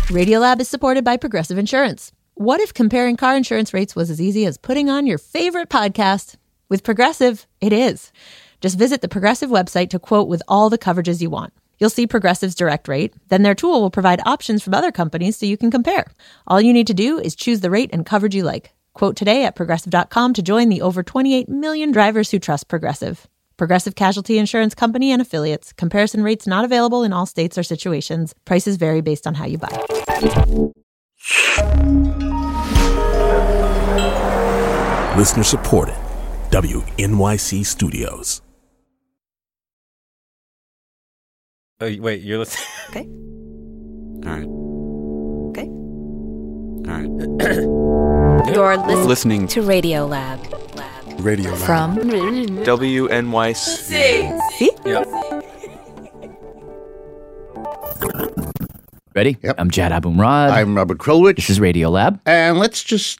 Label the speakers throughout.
Speaker 1: Radiolab is supported by Progressive Insurance. What if comparing car insurance rates was as easy as putting on your favorite podcast? With Progressive, it is. Just visit the Progressive website to quote with all the coverages you want. You'll see Progressive's direct rate. Then their tool will provide options from other companies so you can compare. All you need to do is choose the rate and coverage you like. Quote today at Progressive.com to join the over 28 million drivers who trust Progressive. Progressive Casualty Insurance Company and Affiliates. Comparison rates not available in all states or situations. Prices vary based on how you buy.
Speaker 2: Listener supported. WNYC Studios.
Speaker 3: Oh, wait, you're listening?
Speaker 4: Okay.
Speaker 3: All right.
Speaker 4: Okay.
Speaker 3: All right.
Speaker 4: You're
Speaker 3: Listening
Speaker 4: to Radiolab.
Speaker 2: Radio Lab.
Speaker 4: From
Speaker 3: WNYC.
Speaker 4: See?
Speaker 3: Yeah.
Speaker 5: Ready?
Speaker 6: Yep.
Speaker 5: I'm Jad Abumrad.
Speaker 6: I'm Robert Krulwich.
Speaker 5: This is Radiolab.
Speaker 6: And let's just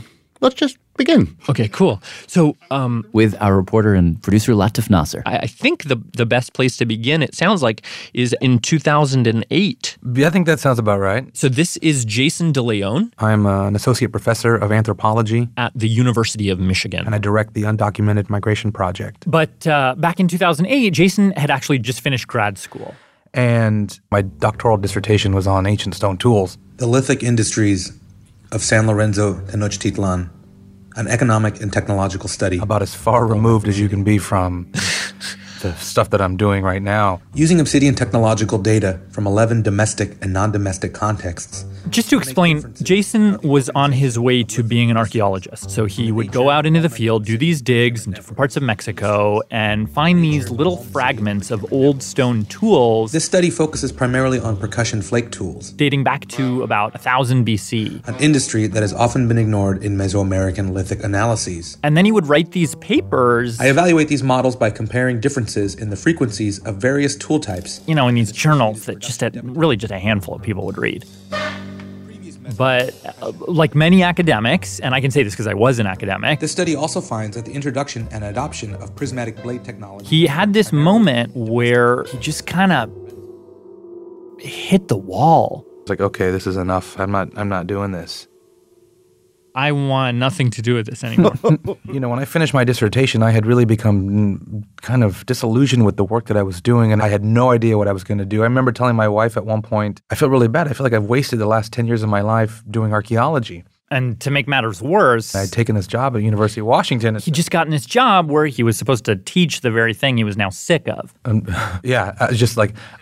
Speaker 6: begin.
Speaker 7: Okay, cool. So,
Speaker 5: With our reporter and producer, Latif Nasser.
Speaker 7: I think the best place to begin, it sounds like, is in 2008.
Speaker 8: I think that sounds about right.
Speaker 7: So this is Jason DeLeon
Speaker 8: I'm an associate professor of anthropology,
Speaker 7: at the University of Michigan.
Speaker 8: and I direct the Undocumented Migration Project.
Speaker 7: But back in 2008, Jason had actually just finished grad school.
Speaker 8: And my doctoral dissertation was on ancient stone tools.
Speaker 9: The lithic industries of San Lorenzo Tenochtitlan, an economic and technological study.
Speaker 8: About as far removed as you can be from the stuff that I'm doing right now.
Speaker 9: Using Obsidian technological data from 11 domestic and non-domestic contexts.
Speaker 7: Just to explain, Jason was on his way to being an archaeologist. So he would go out into the field, do these digs in different parts of Mexico, and find these little fragments of old stone tools.
Speaker 9: This study focuses primarily on percussion flake tools,
Speaker 7: dating back to about 1000 BC.
Speaker 9: an industry that has often been ignored in Mesoamerican lithic analyses.
Speaker 7: And then he would write these papers,
Speaker 9: I evaluate these models by comparing differences in the frequencies of various tool types.
Speaker 7: you know, in these journals that just a handful of people would read. But like many academics, and I can say this because I was an academic,
Speaker 9: This study also finds that the introduction and adoption of prismatic blade technology.
Speaker 7: he had this moment where he just kind of hit the wall.
Speaker 8: It's like, okay, this is enough. I'm not doing this.
Speaker 7: I want nothing to do with this anymore.
Speaker 8: You know, when I finished my dissertation, I had really become kind of disillusioned with the work that I was doing, and I had no idea what I was going to do. I remember telling my wife at one point, I feel really bad. I feel like I've wasted the last 10 years of my life doing archaeology.
Speaker 7: And to make matters worse,
Speaker 8: I had taken this job at University of Washington.
Speaker 7: he just gotten this job where he was supposed to teach the very thing he was now sick of.
Speaker 8: Just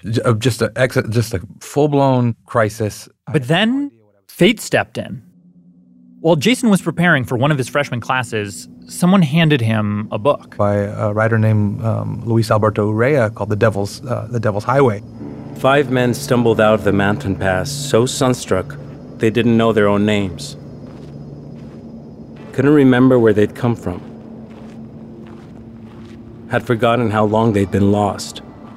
Speaker 8: a full-blown crisis.
Speaker 7: But then fate stepped in. While Jason was preparing for one of his freshman classes, someone handed him a book.
Speaker 8: By a writer named Luis Alberto Urrea called The Devil's Highway.
Speaker 10: 5 men stumbled out of the mountain pass so sunstruck they didn't know their own names. Couldn't remember where they'd come from. Had forgotten how long they'd been lost.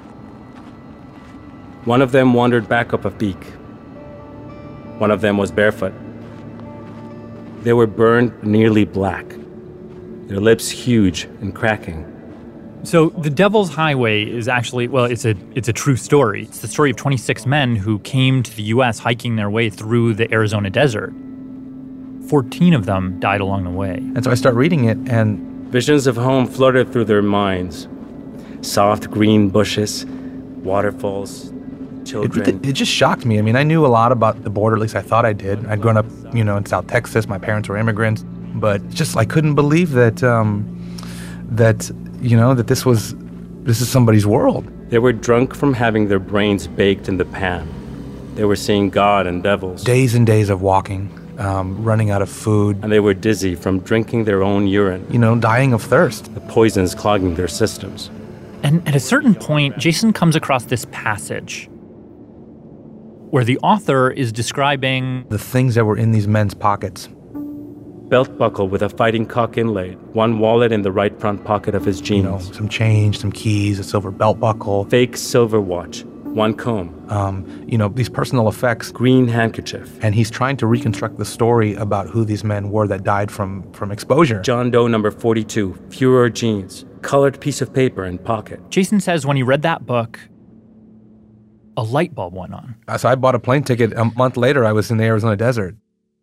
Speaker 10: One of them wandered back up a peak. One of them was barefoot. They were burned nearly black, their lips huge and cracking.
Speaker 7: So The Devil's Highway is actually, well, it's a true story. It's the story of 26 men who came to the U.S. hiking their way through the Arizona desert. 14 of them died along the way.
Speaker 8: And so I start reading it, and
Speaker 10: visions of home flooded through their minds. Soft green bushes, waterfalls, children.
Speaker 8: It just shocked me. I mean, I knew a lot about the border, at least I thought I did. I'd grown up, in South Texas. My parents were immigrants. But just, I couldn't believe that this is somebody's world.
Speaker 10: They were drunk from having their brains baked in the pan. They were seeing God and devils.
Speaker 8: Days and days of walking, running out of food.
Speaker 10: And they were dizzy from drinking their own urine.
Speaker 8: Dying of thirst.
Speaker 10: The poisons clogging their systems.
Speaker 7: And at a certain point, Jason comes across this passage where the author is describing
Speaker 8: the things that were in these men's pockets.
Speaker 10: Belt buckle with a fighting cock inlaid, one wallet in the right front pocket of his jeans.
Speaker 8: Some change, some keys, a silver belt buckle.
Speaker 10: Fake silver watch, one comb.
Speaker 8: These personal effects.
Speaker 10: Green handkerchief.
Speaker 8: And he's trying to reconstruct the story about who these men were that died from exposure.
Speaker 10: John Doe number 42, Furor jeans, colored piece of paper in pocket.
Speaker 7: Jason says when he read that book, a light bulb went on.
Speaker 8: So I bought a plane ticket. A month later, I was in the Arizona desert.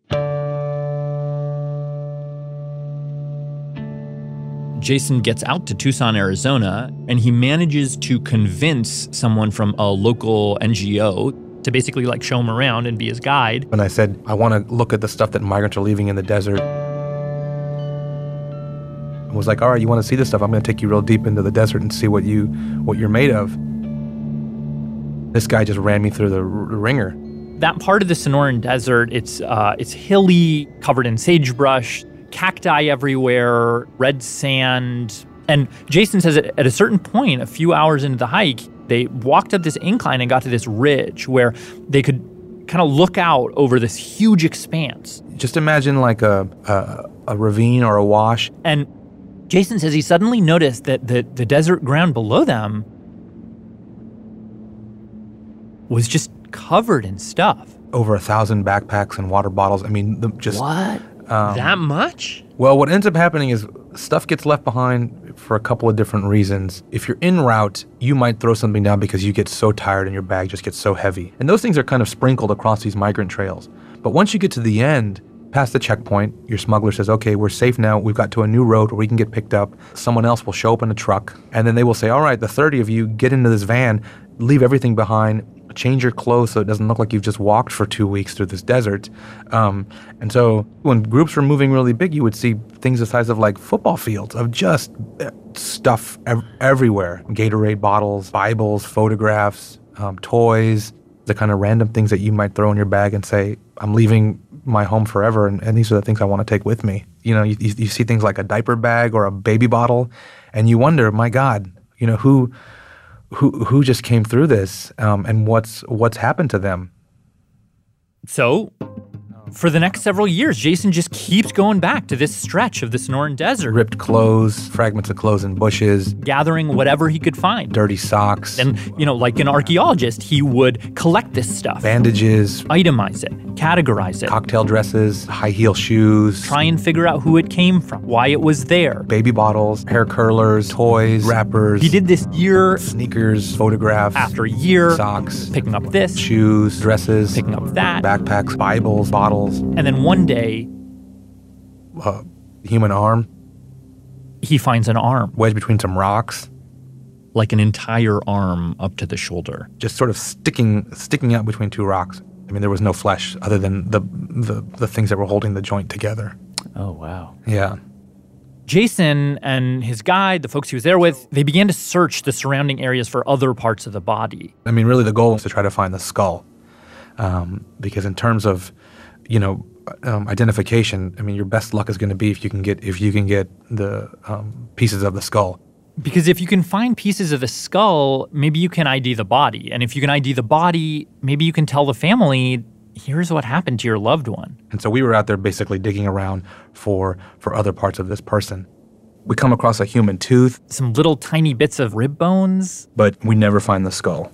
Speaker 7: Jason gets out to Tucson, Arizona, and he manages to convince someone from a local NGO to basically like show him around and be his guide.
Speaker 8: When I said, I want to look at the stuff that migrants are leaving in the desert, I was like, all right, you want to see this stuff? I'm going to take you real deep into the desert and see what you're made of. This guy just ran me through the ringer.
Speaker 7: That part of the Sonoran Desert, it's hilly, covered in sagebrush, cacti everywhere, red sand. And Jason says that at a certain point, a few hours into the hike, they walked up this incline and got to this ridge where they could kind of look out over this huge expanse.
Speaker 8: Just imagine like a ravine or a wash.
Speaker 7: And Jason says he suddenly noticed that the desert ground below them was just covered in stuff.
Speaker 8: Over 1,000 backpacks and water bottles. I mean,
Speaker 4: What? That much?
Speaker 8: Well, what ends up happening is stuff gets left behind for a couple of different reasons. If you're en route, you might throw something down because you get so tired and your bag just gets so heavy. And those things are kind of sprinkled across these migrant trails. But once you get to the end, past the checkpoint, your smuggler says, okay, we're safe now. We've got to a new road where we can get picked up. Someone else will show up in a truck. And then they will say, all right, the 30 of you get into this van, leave everything behind, change your clothes so it doesn't look like you've just walked for 2 weeks through this desert. And so when groups were moving really big, you would see things the size of like football fields of just stuff everywhere. Gatorade bottles, Bibles, photographs, toys, the kind of random things that you might throw in your bag and say, I'm leaving my home forever, and these are the things I want to take with me. You know, you see things like a diaper bag or a baby bottle, and you wonder, my God, you know, who just came through this, and what's happened to them.
Speaker 7: So, for the next several years, Jason just keeps going back to this stretch of the Sonoran Desert.
Speaker 8: Ripped clothes, fragments of clothes in bushes.
Speaker 7: Gathering whatever he could find.
Speaker 8: Dirty socks.
Speaker 7: And, you know, like an archaeologist, he would collect this stuff.
Speaker 8: Bandages.
Speaker 7: Itemize it, categorize it.
Speaker 8: Cocktail dresses, high heel shoes.
Speaker 7: Try and figure out who it came from, why it was there.
Speaker 8: Baby bottles, hair curlers, toys, wrappers.
Speaker 7: He did this year.
Speaker 8: Sneakers, photographs.
Speaker 7: After year.
Speaker 8: Socks.
Speaker 7: Picking up this.
Speaker 8: Shoes, dresses.
Speaker 7: Picking up that.
Speaker 8: Backpacks, Bibles, bottles.
Speaker 7: And then one day,
Speaker 8: human arm.
Speaker 7: He finds an arm.
Speaker 8: Wedged between some rocks.
Speaker 7: Like an entire arm up to the shoulder.
Speaker 8: Just sort of sticking out between two rocks. I mean, there was no flesh other than the things that were holding the joint together.
Speaker 5: Oh, wow.
Speaker 8: Yeah.
Speaker 7: Jason and his guide, the folks he was there with, they began to search the surrounding areas for other parts of the body.
Speaker 8: I mean, really the goal was to try to find the skull. Because in terms of, you know, identification, I mean, your best luck is going to be if you can get the pieces of the skull.
Speaker 7: Because if you can find pieces of the skull, maybe you can ID the body. And if you can ID the body, maybe you can tell the family, here's what happened to your loved one.
Speaker 8: And so we were out there basically digging around for other parts of this person. We come across a human tooth.
Speaker 7: Some little tiny bits of rib bones.
Speaker 8: But we never find the skull.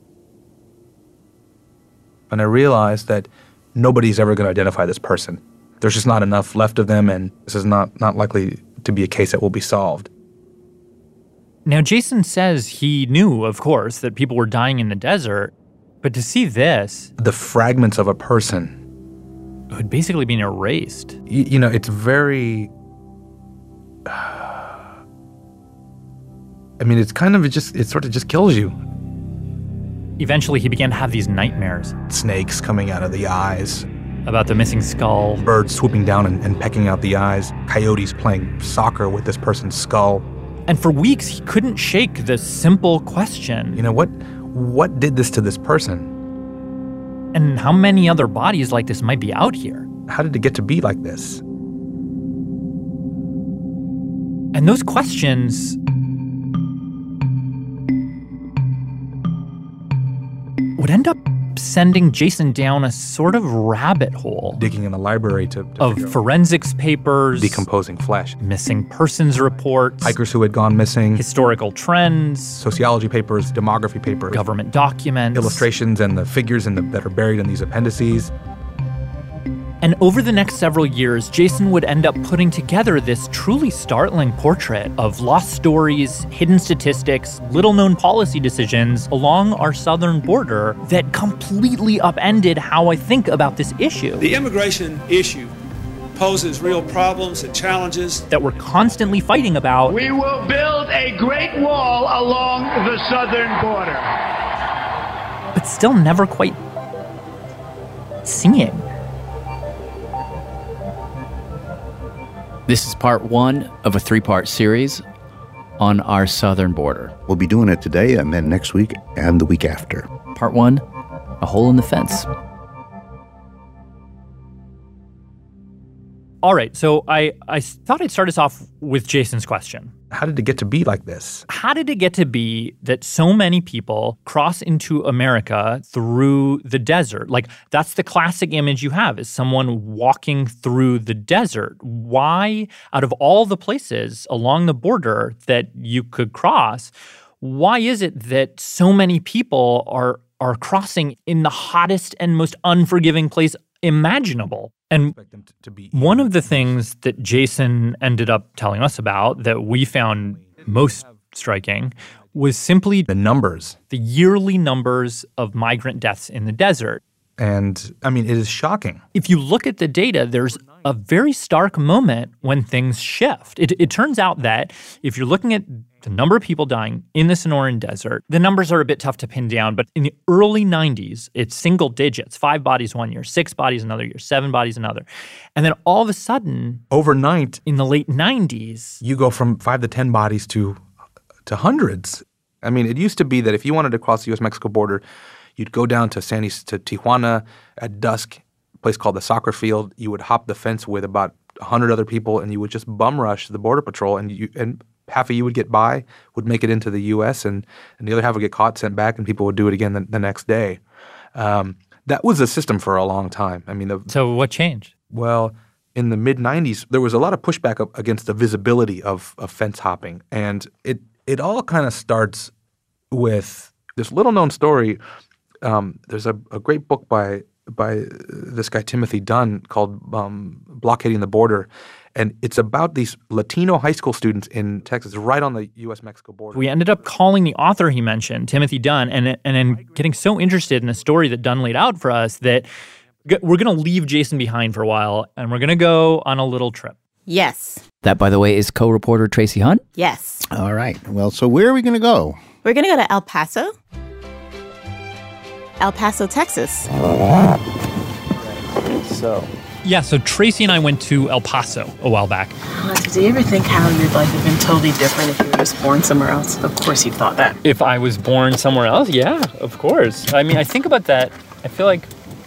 Speaker 8: And I realized that nobody's ever going to identify this person. There's just not enough left of them, and this is not likely to be a case that will be solved.
Speaker 7: Now, Jason says he knew, of course, that people were dying in the desert, but to see this...
Speaker 8: The fragments of a person...
Speaker 7: It had basically been erased.
Speaker 8: You know, it's very... I mean, it's kind of, it sort of just kills you.
Speaker 7: Eventually, he began to have these nightmares.
Speaker 8: Snakes coming out of the eyes.
Speaker 7: About the missing skull.
Speaker 8: Birds swooping down and pecking out the eyes. Coyotes playing soccer with this person's skull.
Speaker 7: And for weeks, he couldn't shake the simple question.
Speaker 8: You know, what did this to this person?
Speaker 7: And how many other bodies like this might be out here?
Speaker 8: How did it get to be like this?
Speaker 7: And those questions... would end up sending Jason down a sort of rabbit hole.
Speaker 8: Digging in the library
Speaker 7: of forensics papers.
Speaker 8: Decomposing flesh.
Speaker 7: Missing persons reports.
Speaker 8: Hikers who had gone missing.
Speaker 7: Historical trends.
Speaker 8: Sociology papers, demography papers.
Speaker 7: Government documents.
Speaker 8: Illustrations and the figures that are buried in these appendices.
Speaker 7: And over the next several years, Jason would end up putting together this truly startling portrait of lost stories, hidden statistics, little-known policy decisions along our southern border that completely upended how I think about this issue.
Speaker 11: The immigration issue poses real problems and challenges
Speaker 7: that we're constantly fighting about.
Speaker 12: We will build a great wall along the southern border.
Speaker 7: But still never quite seeing.
Speaker 5: This is part 1 of a 3-part series on our southern border.
Speaker 6: We'll be doing it today and then next week and the week after.
Speaker 5: Part 1, a hole in the fence.
Speaker 7: All right, so I thought I'd start us off with Jason's question.
Speaker 8: How did it get to be like this?
Speaker 7: How did it get to be that so many people cross into America through the desert? Like, that's the classic image you have, is someone walking through the desert. Why, out of all the places along the border that you could cross, why is it that so many people are crossing in the hottest and most unforgiving place imaginable? And one of the things that Jason ended up telling us about that we found most striking was simply
Speaker 8: the numbers,
Speaker 7: the yearly numbers of migrant deaths in the desert.
Speaker 8: And, I mean, it is shocking.
Speaker 7: If you look at the data, there's a very stark moment when things shift. It turns out that if you're looking at the number of people dying in the Sonoran Desert, the numbers are a bit tough to pin down, but in the early 90s, it's single digits, 5 bodies one year, 6 bodies another year, 7 bodies another. And then all of a sudden,
Speaker 8: overnight,
Speaker 7: in the late 90s,
Speaker 8: you go from 5 to 10 bodies to hundreds. I mean, it used to be that if you wanted to cross the U.S.-Mexico border, you'd go down to Tijuana at dusk, a place called the Soccer Field. You would hop the fence with about 100 other people, and you would just bum rush the Border Patrol, and half of you would get by, would make it into the U.S., and the other half would get caught, sent back, and people would do it again the next day. That was the system for a long time. I mean,
Speaker 7: so what changed?
Speaker 8: Well, in the mid-'90s, there was a lot of pushback against the visibility of fence hopping, and it all kind of starts with this little-known story. There's a great book by this guy Timothy Dunn called Blockading the Border, and it's about these Latino high school students in Texas, right on the U.S.-Mexico border.
Speaker 7: We ended up calling the author he mentioned, Timothy Dunn, and then getting so interested in the story that Dunn laid out for us that we're going to leave Jason behind for a while, and we're going to go on a little trip.
Speaker 13: Yes.
Speaker 5: That, by the way, is co-reporter Tracy Hunt.
Speaker 13: Yes.
Speaker 6: All right. Well, so where are we going to go?
Speaker 13: We're going to go to El Paso, Texas.
Speaker 7: So Tracy and I went to El Paso a while back.
Speaker 14: Do you ever think how your life would have been totally different if you were just born somewhere else? Of course you thought that.
Speaker 7: If I was born somewhere else? Yeah, of course. I mean, I think about that. I feel like...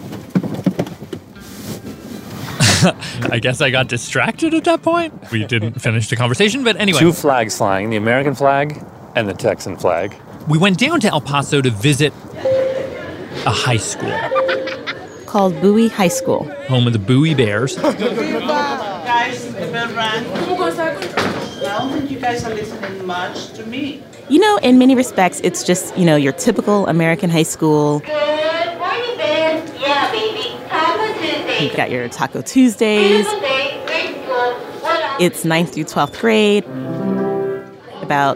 Speaker 7: I guess I got distracted at that point. We didn't finish the conversation, but anyway.
Speaker 10: 2 flags flying, the American flag and the Texan flag.
Speaker 7: We went down to El Paso to visit a high school.
Speaker 13: Called Bowie High School.
Speaker 7: Home of the Bowie Bears.
Speaker 14: Guys, the bell rang. I don't think you guys are listening much to me.
Speaker 13: You know, in many respects, it's just, your typical American high school.
Speaker 15: Good morning, Ben. Yeah, baby. Taco Tuesday.
Speaker 13: You've got your Taco Tuesdays.
Speaker 15: Tuesday, great school.
Speaker 13: It's 9th through 12th grade. About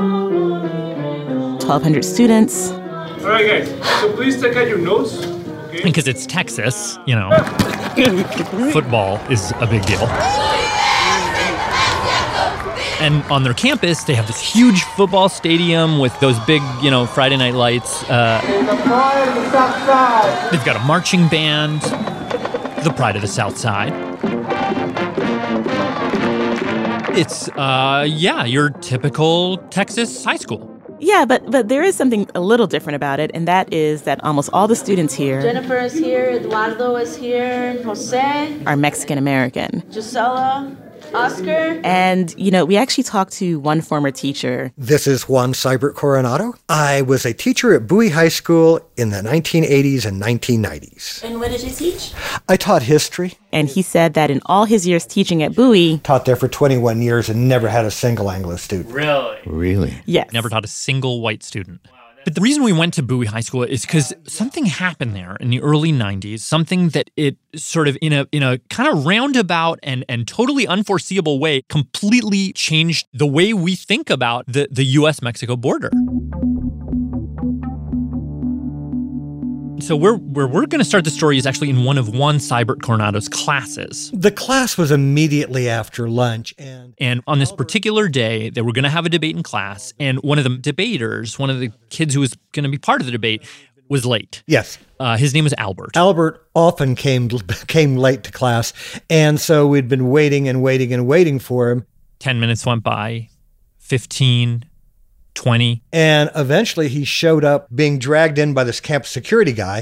Speaker 13: 1,200 students.
Speaker 11: All right, guys. So please take out your notes.
Speaker 7: Because it's Texas, football is a big deal. And on their campus, they have this huge football stadium with those big, Friday night lights. They've got a marching band, the Pride of the South Side. It's, your typical Texas high school.
Speaker 13: Yeah, but there is something a little different about it, and that is that almost all the students here...
Speaker 16: Jennifer is here, Eduardo is here, Jose...
Speaker 13: ...are Mexican-American.
Speaker 16: Gisela, Oscar...
Speaker 13: And, we actually talked to one former teacher.
Speaker 17: This is Juan Seibert Coronado. I was a teacher at Bowie High School in the 1980s and 1990s.
Speaker 16: And what did you teach?
Speaker 17: I taught history.
Speaker 13: And he said that in all his years teaching at Bowie...
Speaker 17: Taught there for 21 years and never had a single Anglo student.
Speaker 7: Really?
Speaker 6: Really?
Speaker 13: Yes.
Speaker 7: Never taught a single white student. But the reason we went to Bowie High School is because something happened there in the early 90s, something that it sort of in a kind of roundabout and totally unforeseeable way completely changed the way we think about the U.S.-Mexico border. So where we're going to start the story is actually in one of Juan Seibert Coronado's classes.
Speaker 17: The class was immediately after lunch.
Speaker 7: And on this particular day, they were going to have a debate in class. And one of the debaters, one of the kids who was going to be part of the debate, was late.
Speaker 17: Yes.
Speaker 7: His name was Albert.
Speaker 17: Albert often came late to class. And so we'd been waiting and waiting and waiting for him.
Speaker 7: 10 minutes went by, 15, 20.
Speaker 17: And eventually he showed up being dragged in by this campus security guy.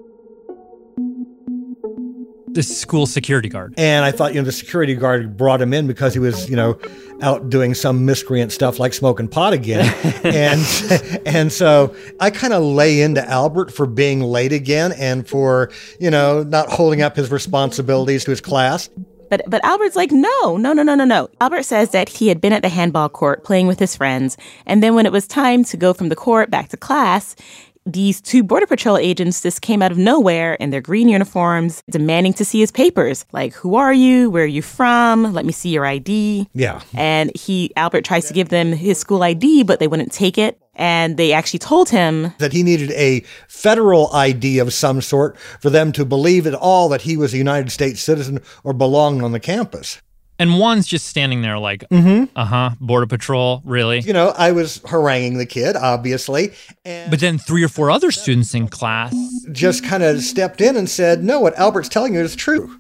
Speaker 7: The school security guard.
Speaker 17: And I thought, the security guard brought him in because he was, out doing some miscreant stuff like smoking pot again. and so I kind of lay into Albert for being late again and for, not holding up his responsibilities to his class.
Speaker 13: But Albert's like, no. Albert says that he had been at the handball court playing with his friends. And then when it was time to go from the court back to class, these two Border Patrol agents just came out of nowhere in their green uniforms, demanding to see his papers. Like, who are you? Where are you from? Let me see your ID.
Speaker 17: Yeah.
Speaker 13: And Albert tries to give them his school ID, but they wouldn't take it. And they actually told him
Speaker 17: that he needed a federal ID of some sort for them to believe at all that he was a United States citizen or belonged on the campus.
Speaker 7: And Juan's just standing there like, Border Patrol, really?
Speaker 17: I was haranguing the kid, obviously.
Speaker 7: But then 3 or 4 other students in class
Speaker 17: just kind of stepped in and said, no, what Albert's telling you is true.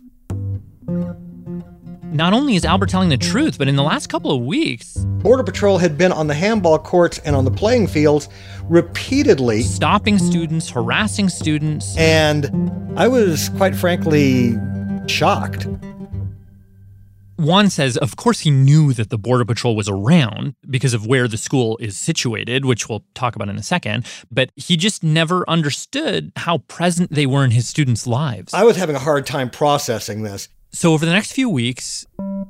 Speaker 7: Not only is Albert telling the truth, but in the last couple of weeks,
Speaker 17: Border Patrol had been on the handball courts and on the playing fields repeatedly,
Speaker 7: stopping students, harassing students.
Speaker 17: And I was, quite frankly, shocked.
Speaker 7: Juan says, of course, he knew that the Border Patrol was around because of where the school is situated, which we'll talk about in a second, but he just never understood how present they were in his students' lives.
Speaker 17: I was having a hard time processing this.
Speaker 7: So over the next few weeks,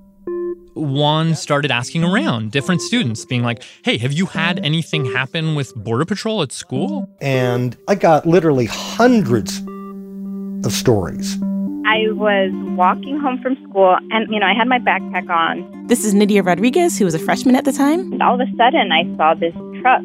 Speaker 7: Juan started asking around different students, being like, hey, have you had anything happen with Border Patrol at school?
Speaker 17: And I got literally hundreds of stories.
Speaker 18: I was walking home from school and, I had my backpack on.
Speaker 13: This is Nydia Rodriguez, who was a freshman at the time.
Speaker 18: And all of a sudden, I saw this truck,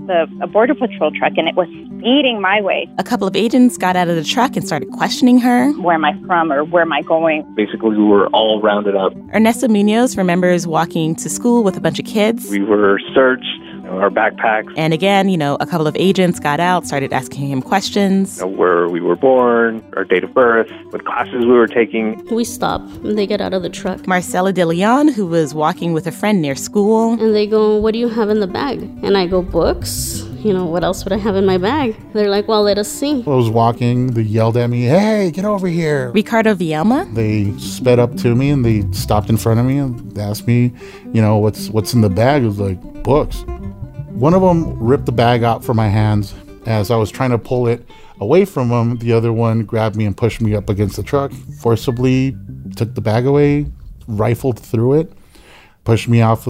Speaker 18: a Border Patrol truck, and it was speeding my way.
Speaker 13: A couple of agents got out of the truck and started questioning her.
Speaker 18: Where am I from or where am I going?
Speaker 10: Basically, we were all rounded up.
Speaker 13: Ernesto Munoz remembers walking to school with a bunch of kids.
Speaker 10: We were searched. Our backpacks.
Speaker 13: And again, a couple of agents got out, started asking him questions.
Speaker 10: Where we were born, our date of birth, what classes we were taking.
Speaker 16: We stop and they get out of the truck.
Speaker 13: Marcela De Leon, who was walking with a friend near school.
Speaker 16: And they go, what do you have in the bag? And I go, books. What else would I have in my bag? They're like, well, let us see.
Speaker 19: I was walking, they yelled at me, hey, get over here.
Speaker 13: Ricardo Villalma.
Speaker 19: They sped up to me and they stopped in front of me and they asked me, what's in the bag? It was like, books. One of them ripped the bag out from my hands. As I was trying to pull it away from him, the other one grabbed me and pushed me up against the truck, forcibly took the bag away, rifled through it, pushed me off of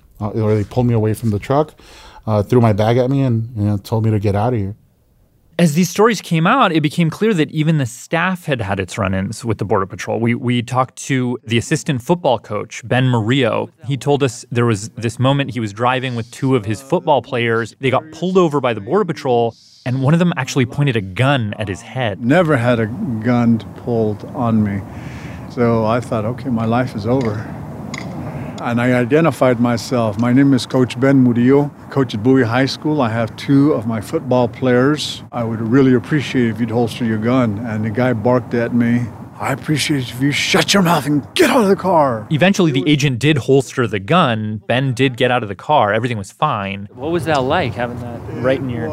Speaker 19: or they pulled me away from the truck, threw my bag at me and told me to get out of here.
Speaker 7: As these stories came out, it became clear that even the staff had had its run-ins with the Border Patrol. We talked to the assistant football coach, Ben Murillo. He told us there was this moment he was driving with 2 of his football players. They got pulled over by the Border Patrol, and one of them actually pointed a gun at his head.
Speaker 20: Never had a gun pulled on me. So I thought, okay, my life is over. And I identified myself. My name is Coach Ben Murillo, coach at Bowie High School. I have 2 of my football players. I would really appreciate if you'd holster your gun. And the guy barked at me. I appreciate it if you shut your mouth and get out of the car.
Speaker 7: Eventually, the agent did holster the gun. Ben did get out of the car. Everything was fine. What was that like, having that right in your...
Speaker 20: It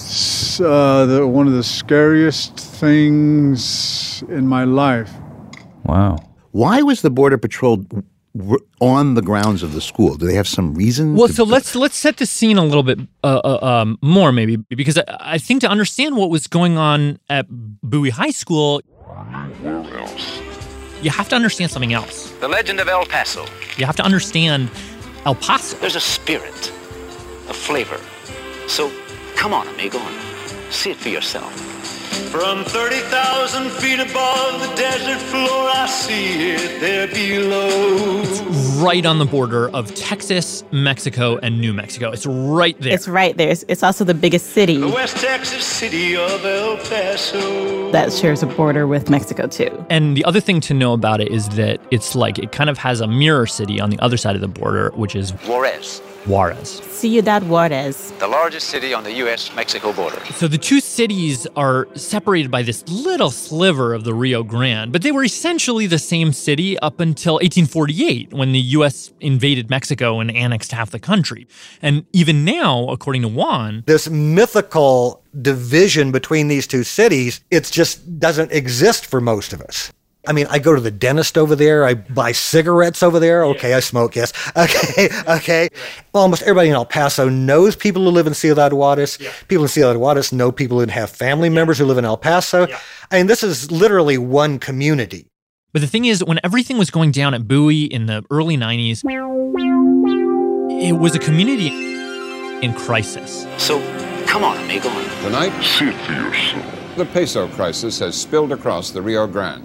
Speaker 20: was one of the scariest things in my life.
Speaker 6: Wow. Why was the Border Patrol on the grounds of the school? Do they have some reason?
Speaker 7: Well, so let's set the scene a little bit more, maybe, because I think to understand what was going on at Bowie High School, you have to understand something else.
Speaker 21: The legend of El Paso.
Speaker 7: You have to understand El Paso.
Speaker 21: There's a spirit, a flavor. So come on, amigo, and see it for yourself.
Speaker 12: From 30,000 feet above the desert floor, I see it there below.
Speaker 7: It's right on the border of Texas, Mexico, and New Mexico. It's right there.
Speaker 13: It's right there. It's also the biggest city.
Speaker 12: The West Texas city of El Paso.
Speaker 13: That shares a border with Mexico, too.
Speaker 7: And the other thing to know about it is that it's like it kind of has a mirror city on the other side of the border, which is
Speaker 21: Juarez.
Speaker 13: Ciudad Juarez.
Speaker 21: The largest city on the U.S.-Mexico border.
Speaker 7: So the two cities are separated by this little sliver of the Rio Grande, but they were essentially the same city up until 1848, when the U.S. invaded Mexico and annexed half the country. And even now, according to Juan,
Speaker 17: this mythical division between these two cities, it just doesn't exist for most of us. I mean, I go to the dentist over there. I buy cigarettes over there. Okay, I smoke, yes. Okay. Well, almost everybody in El Paso knows people who live in Ciudad Juarez. Yeah. People in Ciudad Juarez know people who have family members who live in El Paso. Yeah. I mean, this is literally one community.
Speaker 7: But the thing is, when everything was going down at Bowie in the early 90s, it was a community in crisis.
Speaker 21: So, come on, amigo.
Speaker 22: Tonight, see it for yourself. The peso crisis has spilled across the Rio Grande.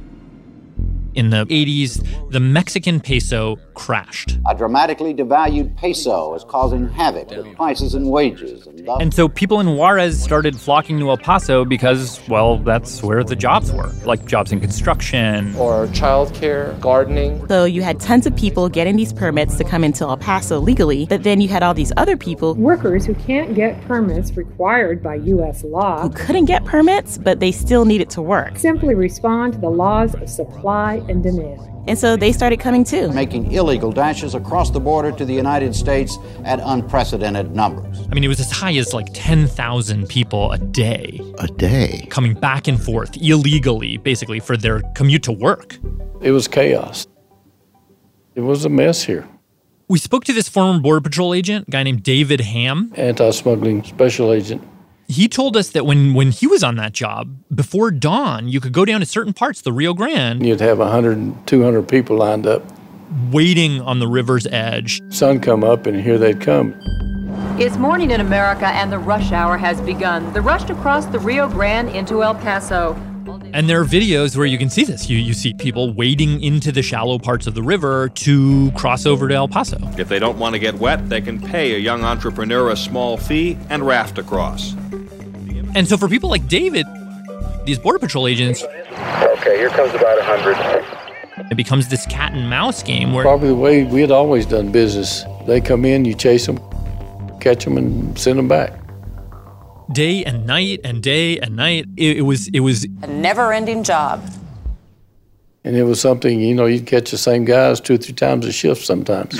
Speaker 7: In the 80s, the Mexican peso crashed.
Speaker 23: A dramatically devalued peso is causing havoc with prices and wages.
Speaker 7: And so people in Juarez started flocking to El Paso because, well, that's where the jobs were, like jobs in construction.
Speaker 24: Or childcare, gardening.
Speaker 13: So you had tons of people getting these permits to come into El Paso legally, but then you had all these other people.
Speaker 25: Workers who can't get permits required by U.S. law.
Speaker 13: Who couldn't get permits, but they still needed to work.
Speaker 25: Simply respond to the laws of supply and demand.
Speaker 13: And so they started coming too.
Speaker 23: Making illegal dashes across the border to the United States at unprecedented numbers.
Speaker 7: I mean, it was as high as like 10,000 people a day.
Speaker 6: A day?
Speaker 7: Coming back and forth illegally, basically, for their commute to work.
Speaker 24: It was chaos. It was a mess here.
Speaker 7: We spoke to this former Border Patrol agent, a guy named David Ham.
Speaker 24: Anti-smuggling special agent.
Speaker 7: He told us that when he was on that job, before dawn, you could go down to certain parts of the Rio Grande.
Speaker 24: You'd have 100, 200 people lined up.
Speaker 7: Waiting on the river's edge.
Speaker 24: Sun come up and here they'd come.
Speaker 26: It's morning in America and the rush hour has begun. The rush to cross the Rio Grande into El Paso.
Speaker 7: And there are videos where you can see this. You see people wading into the shallow parts of the river to cross over to El Paso.
Speaker 3: If they don't want to get wet, they can pay a young entrepreneur a small fee and raft across.
Speaker 7: And so for people like David, these Border Patrol agents...
Speaker 24: Okay, here comes about 100.
Speaker 7: It becomes this cat and mouse game where...
Speaker 24: Probably the way we had always done business. They come in, you chase them, catch them, and send them back.
Speaker 7: Day and night and day and night. It was a
Speaker 26: never-ending job.
Speaker 24: And it was something, you'd catch the same guys 2 or 3 times a shift sometimes.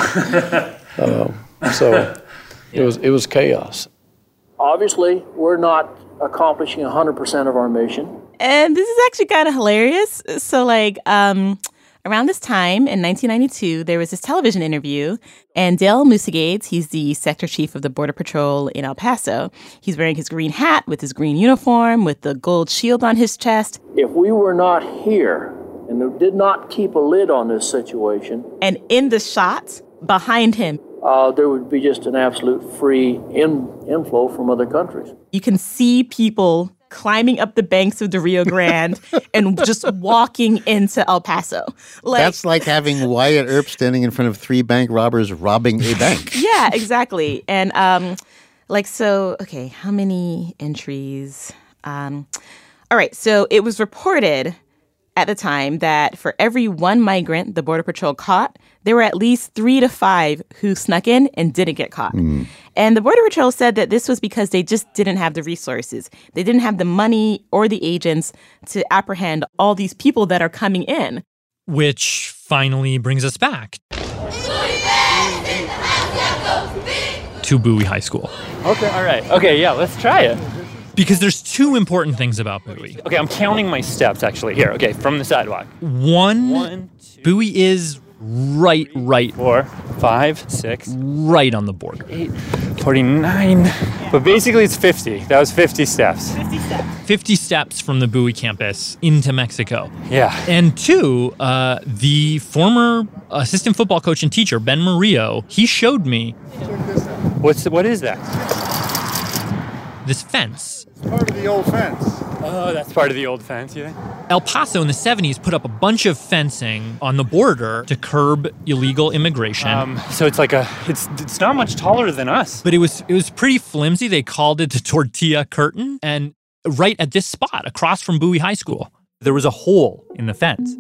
Speaker 24: So it was chaos.
Speaker 27: Obviously, we're not accomplishing 100% of our mission.
Speaker 13: And this is actually kind of hilarious. So, around this time in 1992, there was this television interview, and Dale Musegades, he's the sector chief of the Border Patrol in El Paso. He's wearing his green hat with his green uniform, with the gold shield on his chest.
Speaker 27: If we were not here and did not keep a lid on this situation...
Speaker 13: And in the shot behind him,
Speaker 27: there would be just an absolute free inflow from other countries.
Speaker 13: You can see people climbing up the banks of the Rio Grande and just walking into El Paso.
Speaker 6: That's like having Wyatt Earp standing in front of 3 bank robbers robbing a bank.
Speaker 13: Yeah, exactly. And how many entries? All right, so it was reported at the time that for every 1 migrant the Border Patrol caught, there were at least 3 to 5 who snuck in and didn't get caught. And the Border Patrol said that this was because they just didn't have the resources. They didn't have the money or the agents to apprehend all these people that are coming in.
Speaker 7: Which finally brings us back to Bowie High School. Okay, all right. Okay, yeah, let's try it. Because there's 2 important things about Bowie. Okay, I'm counting my steps, actually. Here, okay, from the sidewalk. 1, Bowie is right.
Speaker 4: 4, 5, 6.
Speaker 7: Right on the border.
Speaker 4: 8, 49. But basically it's 50. That was 50 steps.
Speaker 7: 50 steps from the Bowie campus into Mexico.
Speaker 4: Yeah.
Speaker 7: And 2, the former assistant football coach and teacher, Ben Murillo, he showed me.
Speaker 4: What is that?
Speaker 7: this fence.
Speaker 20: It's part of the old fence.
Speaker 4: Oh, that's part of the old fence, you think?
Speaker 7: El Paso in the 70s put up a bunch of fencing on the border to curb illegal immigration.
Speaker 4: So it's like it's not much taller than us.
Speaker 7: But it was pretty flimsy. They called it the tortilla curtain. And right at this spot, across from Bowie High School, there was a hole in the fence.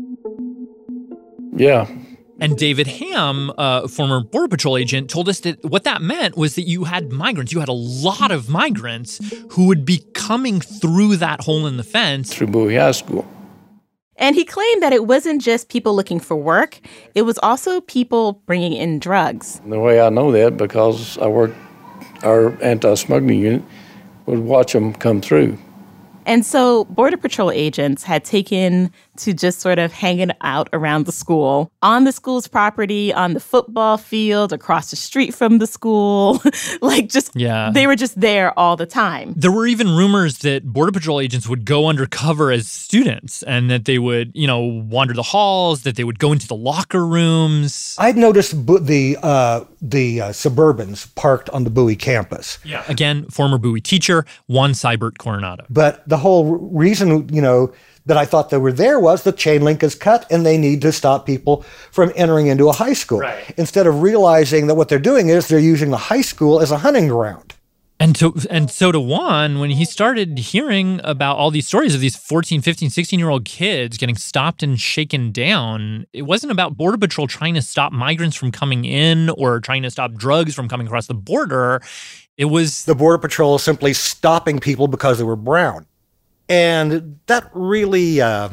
Speaker 24: Yeah.
Speaker 7: And David Ham, a former Border Patrol agent, told us that what that meant was that you had migrants. You had a lot of migrants who would be coming through that hole in the fence.
Speaker 24: Through Bowie High School.
Speaker 13: And he claimed that it wasn't just people looking for work. It was also people bringing in drugs.
Speaker 24: The way I know that, because I worked our anti-smuggling unit, would watch them come through.
Speaker 13: And so Border Patrol agents had taken to just sort of hanging out around the school, on the school's property, on the football field, across the street from the school. They were just there all the time.
Speaker 7: There were even rumors that Border Patrol agents would go undercover as students and that they would, wander the halls, that they would go into the locker rooms.
Speaker 17: I'd noticed the Suburbans parked on the Bowie campus.
Speaker 7: Yeah. Again, former Bowie teacher, Juan Seibert Coronado.
Speaker 17: But the whole reason, that I thought they were there was the chain link is cut and they need to stop people from entering into a high school.
Speaker 7: Right.
Speaker 17: Instead of realizing that what they're doing is they're using the high school as a hunting ground.
Speaker 7: And so to Juan, when he started hearing about all these stories of these 14, 15, 16-year-old kids getting stopped and shaken down, it wasn't about Border Patrol trying to stop migrants from coming in or trying to stop drugs from coming across the border. It was
Speaker 17: the Border Patrol simply stopping people because they were brown. And that really,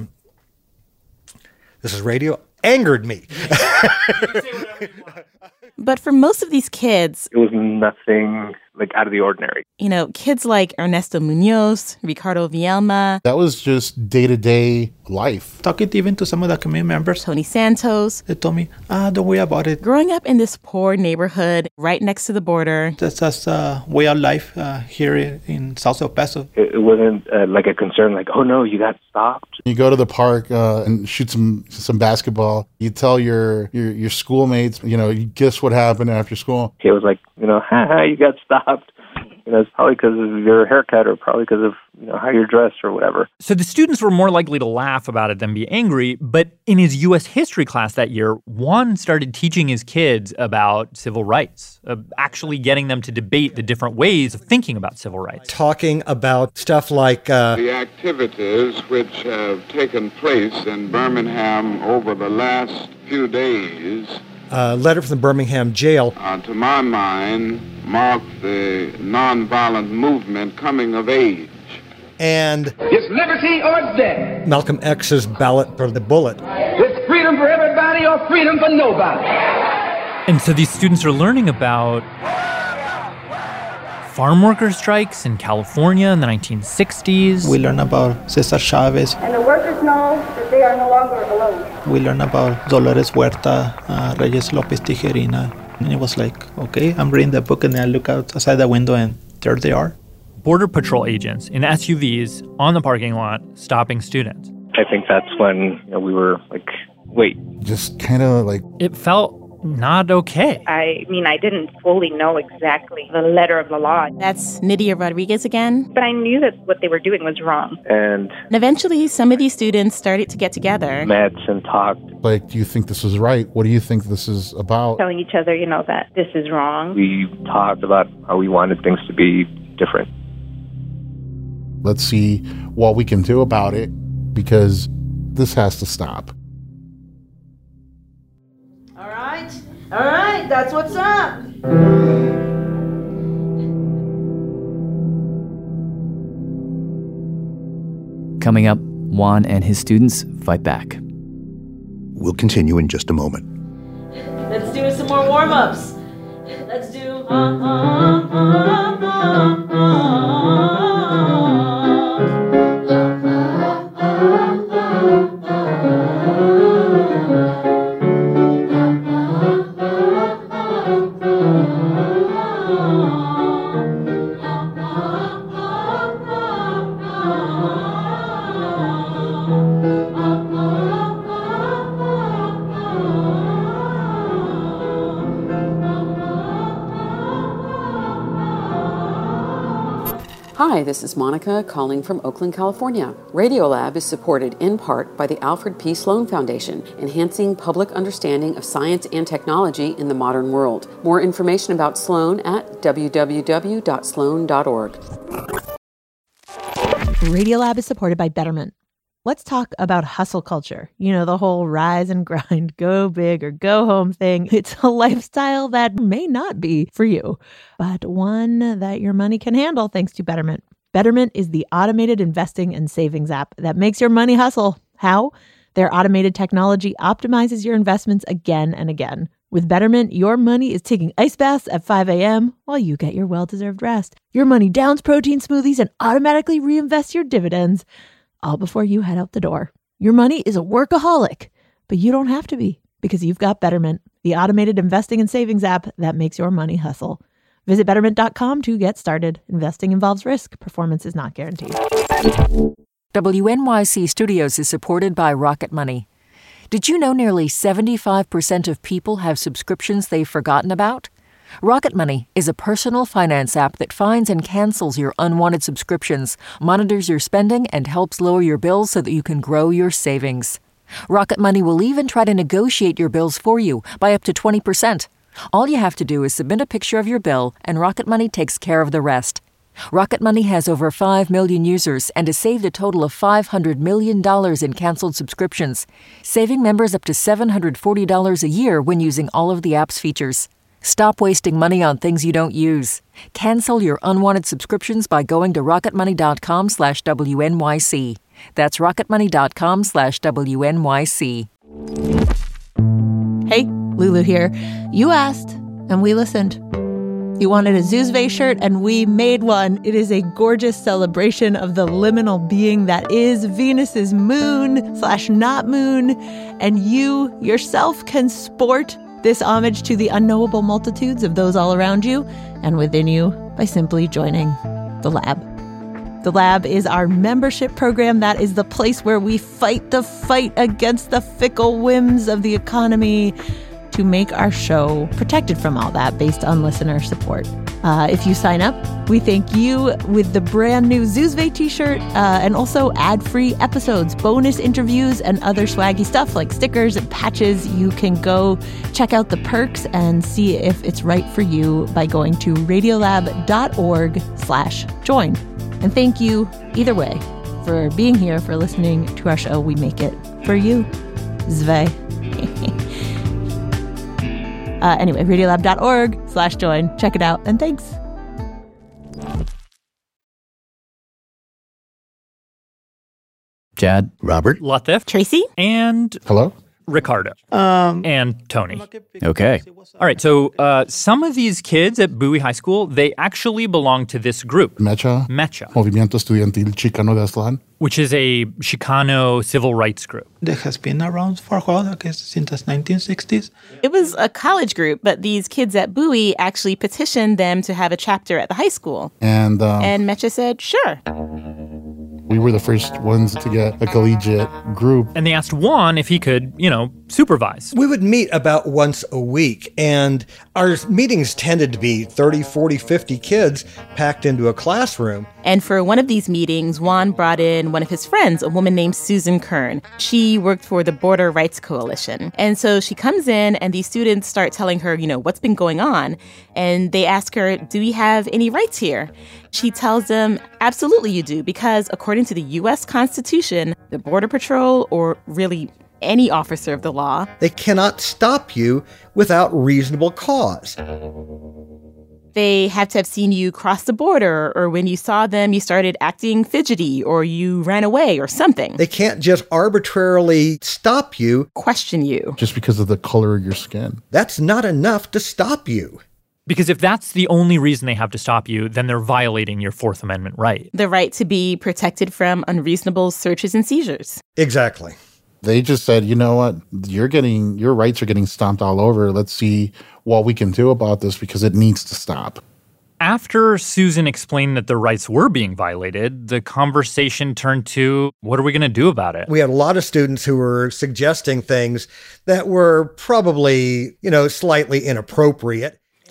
Speaker 17: this is radio, angered me.
Speaker 13: But for most of these kids,
Speaker 1: it was nothing out of the ordinary.
Speaker 13: Kids like Ernesto Munoz, Ricardo Vielma.
Speaker 19: That was just day-to-day life.
Speaker 2: Talking even to some of the community members.
Speaker 13: Tony Santos.
Speaker 2: They told me, don't worry about it.
Speaker 13: Growing up in this poor neighborhood right next to the border.
Speaker 2: That's just a way of life here in South El Paso.
Speaker 1: It wasn't a concern oh no, you got stopped.
Speaker 19: You go to the park and shoot some basketball. You tell your schoolmates, guess what happened after school.
Speaker 1: It was haha, you got stopped. It's probably because of your haircut or probably because of how you're dressed or whatever.
Speaker 7: So the students were more likely to laugh about it than be angry. But in his U.S. history class that year, Juan started teaching his kids about civil rights, actually getting them to debate the different ways of thinking about civil rights.
Speaker 17: Talking about stuff like
Speaker 22: the activities which have taken place in Birmingham over the last few days.
Speaker 17: A letter from the Birmingham jail.
Speaker 22: To my mind, marked the nonviolent movement coming of age.
Speaker 17: And
Speaker 5: it's liberty or death.
Speaker 17: Malcolm X's ballot for the bullet.
Speaker 5: It's freedom for everybody or freedom for nobody.
Speaker 7: And so these students are learning about farm worker strikes in California in the 1960s.
Speaker 2: We learn about Cesar Chavez.
Speaker 8: And the workers know that they are no longer alone.
Speaker 2: We learn about Dolores Huerta, Reyes Lopez Tijerina. And it was okay, I'm reading the book and then I look outside the window and there they are.
Speaker 7: Border Patrol agents in SUVs on the parking lot stopping students.
Speaker 1: I think that's when we were wait.
Speaker 19: Just kind of
Speaker 7: It felt not okay.
Speaker 18: I didn't fully know exactly the letter of the law.
Speaker 13: That's Nydia Rodriguez again.
Speaker 18: But I knew that what they were doing was wrong.
Speaker 1: And
Speaker 13: eventually, some of these students started to get together.
Speaker 1: Met and talked.
Speaker 19: Do you think this is right? What do you think this is about?
Speaker 18: Telling each other, that this is wrong.
Speaker 1: We talked about how we wanted things to be different.
Speaker 19: Let's see what we can do about it, because this has to stop.
Speaker 8: All right, that's what's up.
Speaker 9: Coming up, Juan and his students fight back.
Speaker 6: We'll continue in just a moment.
Speaker 8: Let's do some more warm-ups. Let's do
Speaker 10: Hi, this is Monica calling from Oakland, California. Radiolab is supported in part by the Alfred P. Sloan Foundation, enhancing public understanding of science and technology in the modern world. More information about Sloan at www.sloan.org.
Speaker 13: Radiolab is supported by Betterment. Let's talk about hustle culture. You know, the whole rise and grind, go big or go home thing. It's a lifestyle that may not be for you, but one that your money can handle thanks to Betterment. Betterment is the automated investing and savings app that makes your money hustle. How? Their automated technology optimizes your investments again and again. With Betterment, your money is taking ice baths at 5 a.m. while you get your well-deserved rest. Your money downs protein smoothies and automatically reinvests your dividends, all before you head out the door. Your money is a workaholic, but you don't have to be because you've got Betterment, the automated investing and savings app that makes your money hustle. Visit Betterment.com to get started. Investing involves risk. Performance is not guaranteed.
Speaker 11: WNYC Studios is supported by Rocket Money. Did you know nearly 75% of people have subscriptions they've forgotten about? Rocket Money is a personal finance app that finds and cancels your unwanted subscriptions, monitors your spending, and helps lower your bills so that you can grow your savings. Rocket Money will even try to negotiate your bills for you by up to 20%. All you have to do is submit a picture of your bill, and Rocket Money takes care of the rest. Rocket Money has over 5 million users and has saved a total of $500 million in canceled subscriptions, saving members up to $740 a year when using all of the app's features. Stop wasting money on things you don't use. Cancel your unwanted subscriptions by going to rocketmoney.com/WNYC. That's rocketmoney.com/WNYC.
Speaker 13: Hey, Lulu here. You asked, and we listened. You wanted a Zuzve shirt, and we made one. It is a gorgeous celebration of the liminal being that is Venus's moon/not moon, and you yourself can sport this homage to the unknowable multitudes of those all around you and within you by simply joining the Lab. The Lab is our membership program that is the place where we fight the fight against the fickle whims of the economy to make our show protected from all that based on listener support. If you sign up, we thank you with the brand new Zuzve t-shirt and also ad-free episodes, bonus interviews, and other swaggy stuff like stickers and patches. You can go check out the perks and see if it's right for you by going to radiolab.org/join. And thank you either way for being here, for listening to our show. We make it for you. Zve. Anyway, radiolab.org/join. Check it out, and thanks.
Speaker 9: Jad.
Speaker 6: Robert.
Speaker 7: Latif.
Speaker 13: Tracy.
Speaker 7: And
Speaker 19: hello.
Speaker 7: Ricardo. And Tony.
Speaker 9: Okay.
Speaker 7: All right, so some of these kids at Bowie High School, they actually belong to this group.
Speaker 19: Mecha. Movimiento Estudiantil Chicano de Aztlán.
Speaker 7: Which is a Chicano civil rights group.
Speaker 2: That has been around for a while, I guess, since the 1960s.
Speaker 13: It was a college group, but these kids at Bowie actually petitioned them to have a chapter at the high school.
Speaker 19: And
Speaker 13: Mecha said, sure.
Speaker 19: We were the first ones to get a collegiate group.
Speaker 7: And they asked Juan if he could, supervise.
Speaker 17: We would meet about once a week, and our meetings tended to be 30, 40, 50 kids packed into a classroom.
Speaker 13: And for one of these meetings, Juan brought in one of his friends, a woman named Susan Kern. She worked for the Border Rights Coalition. And so she comes in, and these students start telling her, what's been going on. And they ask her, do we have any rights here? She tells them, absolutely you do, because according to the U.S. Constitution, the Border Patrol, or really any officer of the law,
Speaker 17: they cannot stop you without reasonable cause.
Speaker 13: They have to have seen you cross the border, or when you saw them, you started acting fidgety, or you ran away, or something.
Speaker 17: They can't just arbitrarily stop you,
Speaker 13: question you,
Speaker 19: just because of the color of your skin.
Speaker 17: That's not enough to stop you.
Speaker 7: Because if that's the only reason they have to stop you, then they're violating your Fourth Amendment right.
Speaker 13: The right to be protected from unreasonable searches and seizures.
Speaker 17: Exactly.
Speaker 19: They just said, you know what, your rights are getting stomped all over. Let's see what we can do about this because it needs to stop.
Speaker 7: After Susan explained that the rights were being violated, the conversation turned to, what are we going to do about it?
Speaker 17: We had a lot of students who were suggesting things that were probably, slightly inappropriate.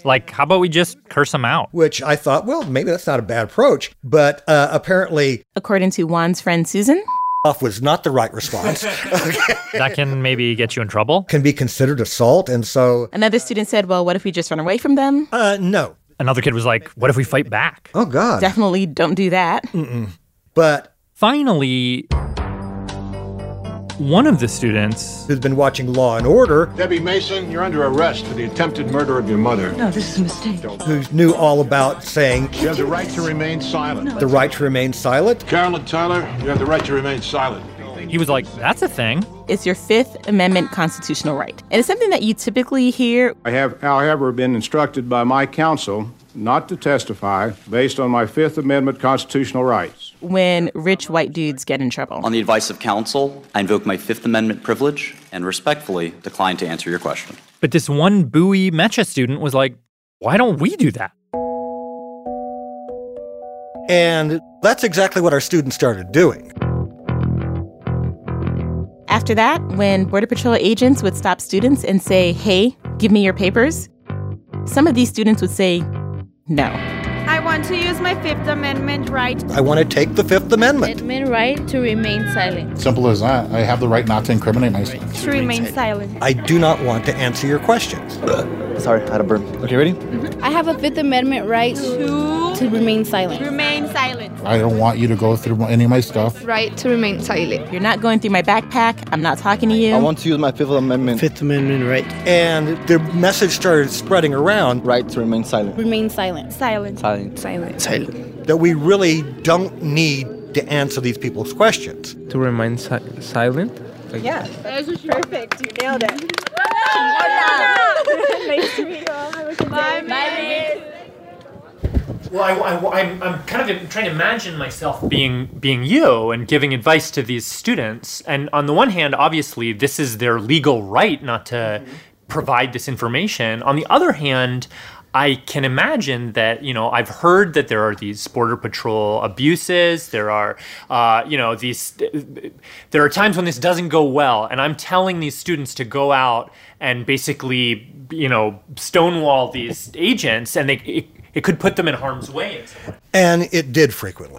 Speaker 7: Like, how about we just curse them out?
Speaker 17: Which I thought, well, maybe that's not a bad approach. But apparently,
Speaker 13: according to Juan's friend Susan,
Speaker 17: off was not the right response.
Speaker 7: That can maybe get you in trouble?
Speaker 17: Can be considered assault. And so
Speaker 13: another student said, well, what if we just run away from them?
Speaker 17: No.
Speaker 7: Another kid was like, what if we fight back?
Speaker 17: Oh, God.
Speaker 13: Definitely don't do that.
Speaker 17: But
Speaker 7: finally, one of the students
Speaker 17: who's been watching Law and Order,
Speaker 12: Debbie Mason, you're under arrest for the attempted murder of your mother.
Speaker 8: No, this is a mistake.
Speaker 17: Who knew all about saying
Speaker 12: you have the right to remain silent.
Speaker 17: The right to remain silent.
Speaker 12: Carolyn Tyler, you have the right to remain silent.
Speaker 7: He was like, that's a thing.
Speaker 13: It's your Fifth Amendment constitutional right. And it's something that you typically hear.
Speaker 12: I have, however, been instructed by my counsel not to testify based on my Fifth Amendment constitutional rights.
Speaker 13: When rich white dudes get in trouble.
Speaker 14: On the advice of counsel, I invoke my Fifth Amendment privilege and respectfully decline to answer your question.
Speaker 7: But this one Bowie Mecha student was like, why don't we do that?
Speaker 17: And that's exactly what our students started doing.
Speaker 13: After that, when Border Patrol agents would stop students and say, hey, give me your papers, some of these students would say, no.
Speaker 15: I want to use my Fifth Amendment right.
Speaker 17: I want to take the Fifth Amendment.
Speaker 15: Right to remain silent.
Speaker 19: Simple as that. I have the right not to incriminate myself.
Speaker 15: To remain silent.
Speaker 17: I do not want to answer your questions.
Speaker 16: Sorry, I had a burp. Okay, ready?
Speaker 15: I have a Fifth Amendment right to remain silent. Remain silent.
Speaker 19: I don't want you to go through any of my stuff.
Speaker 15: Right to remain silent.
Speaker 13: You're not going through my backpack. I'm not talking to you.
Speaker 16: I want to use my Fifth Amendment. Fifth Amendment right.
Speaker 17: And the message started spreading around.
Speaker 16: Right to remain silent.
Speaker 15: Remain silent. Silent.
Speaker 16: Silent.
Speaker 15: Silent.
Speaker 16: Silent.
Speaker 17: That we really don't need to answer these people's questions.
Speaker 16: To remain silent?
Speaker 15: Yeah. That was perfect. You nailed it. Nice to meet you all. Have a good day. Bye.
Speaker 7: Well, I'm kind of trying to imagine myself being you and giving advice to these students. And on the one hand, obviously, this is their legal right not to provide this information. On the other hand, I can imagine that, I've heard that there are these Border Patrol abuses. There are, there are times when this doesn't go well. And I'm telling these students to go out and basically, stonewall these agents, and it could put them in harm's way.
Speaker 17: And it did frequently.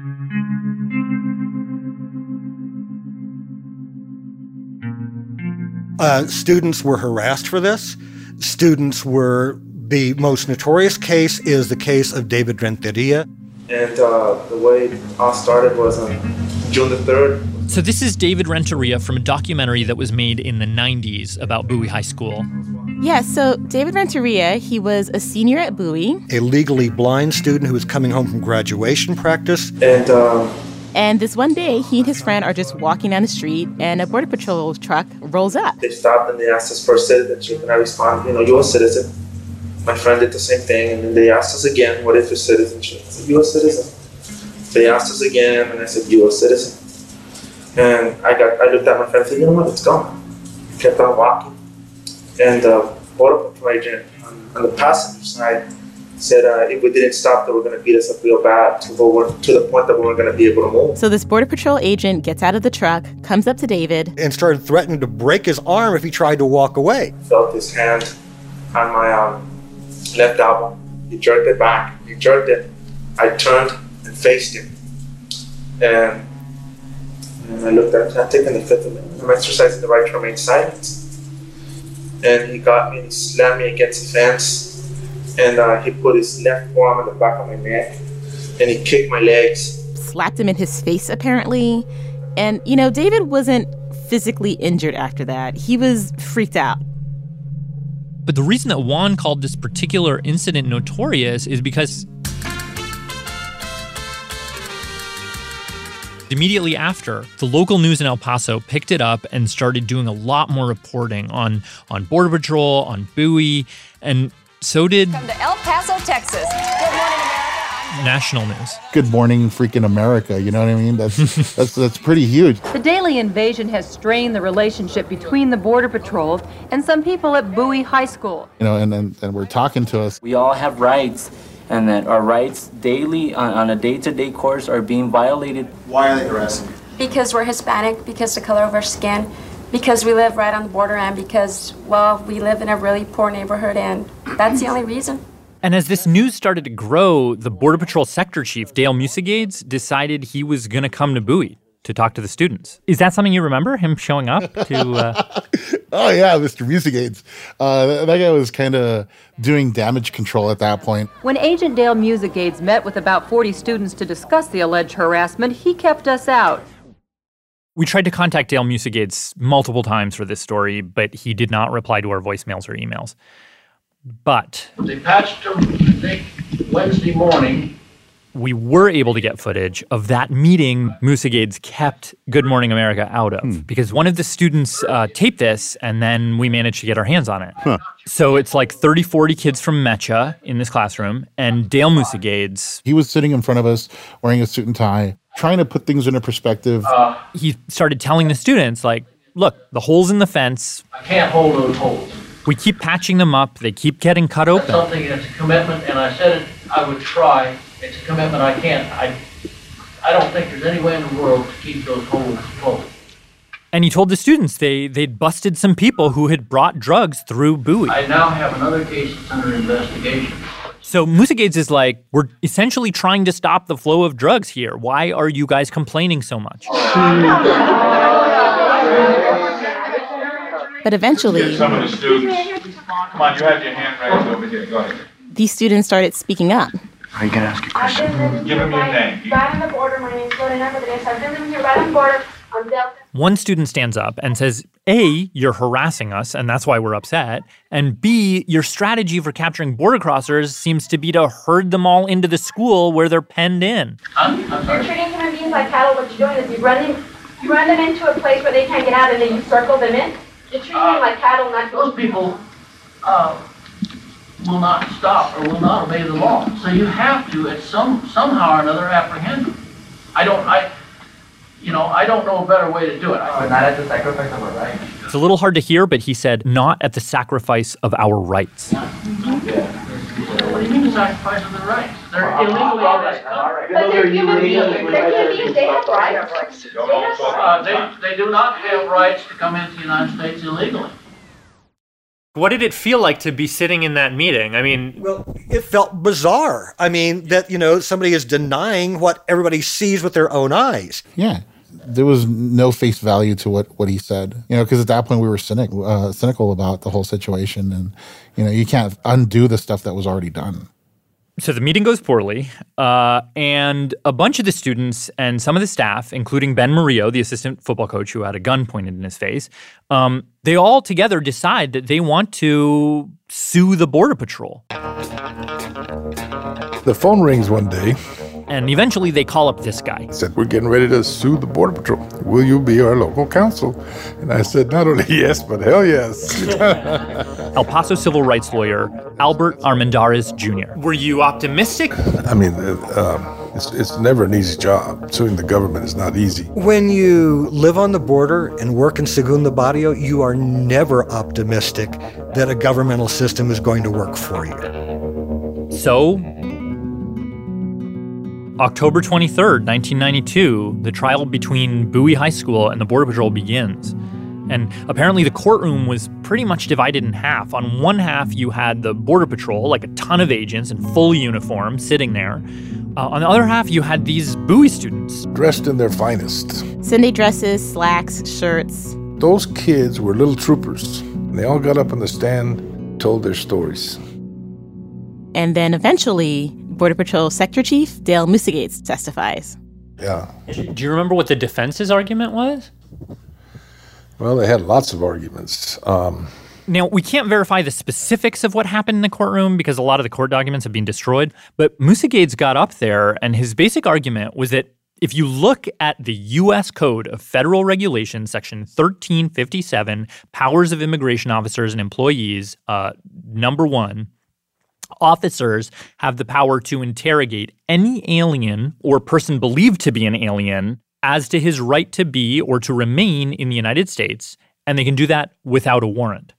Speaker 17: Students were harassed for this. Students were... The most notorious case is the case of David Renteria.
Speaker 21: And the way it all started was on June the 3rd.
Speaker 7: So this is David Renteria from a documentary that was made in the 90s about Bowie High School.
Speaker 13: Yeah, so David Renteria, he was a senior at Bowie.
Speaker 17: A legally blind student who was coming home from graduation practice.
Speaker 21: And
Speaker 13: this one day, he and his friend are just walking down the street, and a Border Patrol truck rolls up.
Speaker 21: They stopped and they asked us for citizenship, and I responded, you're a citizen. My friend did the same thing, and then they asked us again, what is your citizenship? I said, you're a citizen. They asked us again, and I said, you're a citizen. And I looked at my friend and said, you know what, it's gone. We kept on walking. And the Border Patrol agent on the passenger side said if we didn't stop, they were going to beat us up real bad to the point that we weren't going to be able to move.
Speaker 13: So this Border Patrol agent gets out of the truck, comes up to David,
Speaker 17: and started threatening to break his arm if he tried to walk away.
Speaker 21: Felt his hand on my left elbow. He jerked it back. He jerked it. I turned and faced him. And I looked at him. I'm taking the Fifth Amendment. I'm exercising the right to remain silent. And he got me and he slammed me against the fence. And he put his left arm on the back of my neck. And he kicked my legs.
Speaker 13: Slapped him in his face, apparently. And, David wasn't physically injured after that. He was freaked out.
Speaker 7: But the reason that Juan called this particular incident notorious is because immediately after, the local news in El Paso picked it up and started doing a lot more reporting on Border Patrol, on Bowie, and so did...
Speaker 26: Come to El Paso, Texas. Good morning, America.
Speaker 7: National news.
Speaker 19: Good morning, freaking America. You know what I mean? That's pretty huge.
Speaker 26: The daily invasion has strained the relationship between the Border Patrol and some people at Bowie High School.
Speaker 19: And we're talking to us.
Speaker 23: We all have rights, and that our rights daily, on a day-to-day course, are being violated.
Speaker 21: Why are they harassing you?
Speaker 25: Because we're Hispanic, because the color of our skin, because we live right on the border, and because, we live in a really poor neighborhood, and That's the only reason.
Speaker 7: And as this news started to grow, the Border Patrol Sector Chief, Dale Musegades, decided he was going to come to Bowie to talk to the students. Is that something you remember, him showing up to...
Speaker 19: Oh, yeah, Mr. Musegades. That guy was kind of doing damage control at that point.
Speaker 26: When Agent Dale Musegades met with about 40 students to discuss the alleged harassment, he kept us out.
Speaker 7: We tried to contact Dale Musegades multiple times for this story, but he did not reply to our voicemails or emails. But
Speaker 3: they patched him, I think, Wednesday morning.
Speaker 7: We were able to get footage of that meeting Musegades kept Good Morning America out of because one of the students taped this, and then we managed to get our hands on it.
Speaker 19: Huh.
Speaker 7: So it's like 30, 40 kids from Mecha in this classroom, and Dale Musegades.
Speaker 19: He was sitting in front of us wearing a suit and tie, trying to put things into perspective.
Speaker 7: He started telling the students, like, look, the holes in the fence.
Speaker 3: I can't hold those holes.
Speaker 7: We keep patching them up. They keep getting cut open.
Speaker 3: That's something that's a commitment, and I said it, I would try. It's a commitment I can't. I don't think there's any way in the world to keep those holes closed.
Speaker 7: And he told the students they'd busted some people who had brought drugs through Bowie.
Speaker 3: I now have another case that's under investigation.
Speaker 7: So Musegades is like, we're essentially trying to stop the flow of drugs here. Why are you guys complaining so much?
Speaker 13: But eventually,
Speaker 4: some of the students. Come on, you have your hand raised over here. Go ahead.
Speaker 13: these students started speaking up.
Speaker 4: Are you going to ask a question? Give him your name.
Speaker 25: Right on the border. My name's Lorena Rodriguez. I've been living here right on the border. I'm Delta.
Speaker 7: One student stands up and says, A, you're harassing us, and that's why we're upset. And B, your strategy for capturing border crossers seems to be to herd them all into the school where they're penned in.
Speaker 25: You're treating human beings like cattle. What you're doing is you run them into a place where they can't get out, and then you circle them in. You're treating them like cattle, not
Speaker 3: those people will not stop or will not obey the law. So you have to, at somehow or another, apprehend them. I don't know a better way to do it.
Speaker 23: Not at the sacrifice of our rights.
Speaker 7: It's a little hard to hear, but he said, not at the sacrifice of our rights.
Speaker 3: What do you mean the sacrifice of their rights? They're illegally in this country.
Speaker 25: But they're human beings. They're human beings. They have rights.
Speaker 3: They do not have rights to come into the United States illegally.
Speaker 7: What did it feel like to be sitting in that meeting? I mean...
Speaker 17: Well, it felt bizarre. I mean, that, somebody is denying what everybody sees with their own eyes.
Speaker 19: Yeah. There was no face value to what he said, because at that point we were cynical about the whole situation. And, you can't undo the stuff that was already done.
Speaker 7: So the meeting goes poorly, and a bunch of the students and some of the staff, including Ben Murillo, the assistant football coach who had a gun pointed in his face, they all together decide that they want to sue the Border Patrol.
Speaker 5: The phone rings one day.
Speaker 7: And eventually they call up this guy.
Speaker 5: Said, we're getting ready to sue the Border Patrol. Will you be our local counsel? And I said, not only yes, but hell yes.
Speaker 7: El Paso civil rights lawyer Albert Armendariz Jr. Were you optimistic?
Speaker 5: I mean, it's never an easy job. Suing the government is not easy.
Speaker 17: When you live on the border and work in Segundo Barrio, you are never optimistic that a governmental system is going to work for you.
Speaker 7: So... October 23rd, 1992, the trial between Bowie High School and the Border Patrol begins. And apparently the courtroom was pretty much divided in half. On one half, you had the Border Patrol, like a ton of agents in full uniform sitting there. On the other half, you had these Bowie students.
Speaker 5: Dressed in their finest.
Speaker 13: Sunday dresses, slacks, shirts.
Speaker 5: Those kids were little troopers. They all got up on the stand, told their stories.
Speaker 13: And then eventually, Border Patrol Sector Chief Dale Musegades testifies.
Speaker 5: Yeah.
Speaker 7: Do you remember what the defense's argument was?
Speaker 5: Well, they had lots of arguments.
Speaker 7: Now, we can't verify the specifics of what happened in the courtroom because a lot of the court documents have been destroyed. But Musegades got up there, and his basic argument was that if you look at the U.S. Code of Federal Regulations, Section 1357, Powers of Immigration Officers and Employees, number 1, officers have the power to interrogate any alien or person believed to be an alien as to his right to be or to remain in the United States, and they can do that without a warrant.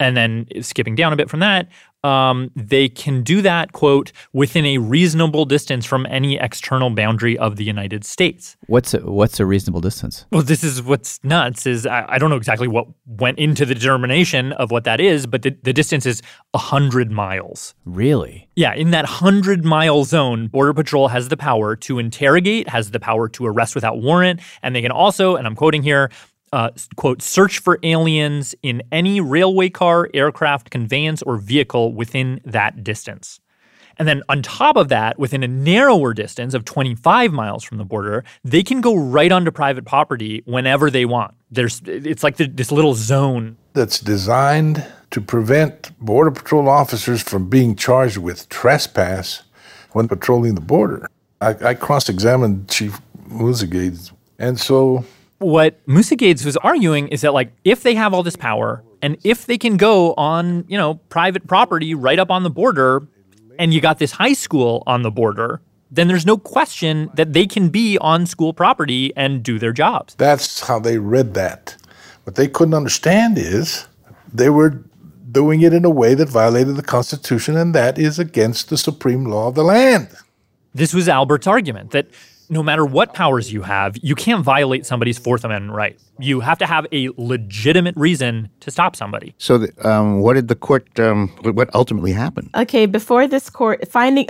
Speaker 7: And then skipping down a bit from that, they can do that, quote, within a reasonable distance from any external boundary of the United States.
Speaker 9: What's a reasonable distance?
Speaker 7: Well, this is what's nuts is I don't know exactly what went into the determination of what that is, but the distance is 100 miles.
Speaker 9: Really?
Speaker 7: Yeah, in that 100-mile zone, Border Patrol has the power to interrogate, has the power to arrest without warrant, and they can also, and I'm quoting here, quote, search for aliens in any railway car, aircraft, conveyance, or vehicle within that distance. And then on top of that, within a narrower distance of 25 miles from the border, they can go right onto private property whenever they want. It's like this little zone
Speaker 5: that's designed to prevent Border Patrol officers from being charged with trespass when patrolling the border. I cross-examined Chief Musegades, and so
Speaker 7: what Musegades was arguing is that, like, if they have all this power and if they can go on, private property right up on the border and you got this high school on the border, then there's no question that they can be on school property and do their jobs.
Speaker 5: That's how they read that. What they couldn't understand is they were doing it in a way that violated the Constitution, and that is against the supreme law of the land.
Speaker 7: This was Albert's argument, that no matter what powers you have, you can't violate somebody's Fourth Amendment right. You have to have a legitimate reason to stop somebody.
Speaker 6: So what did the court, what ultimately happened?
Speaker 13: Okay, before this court, findings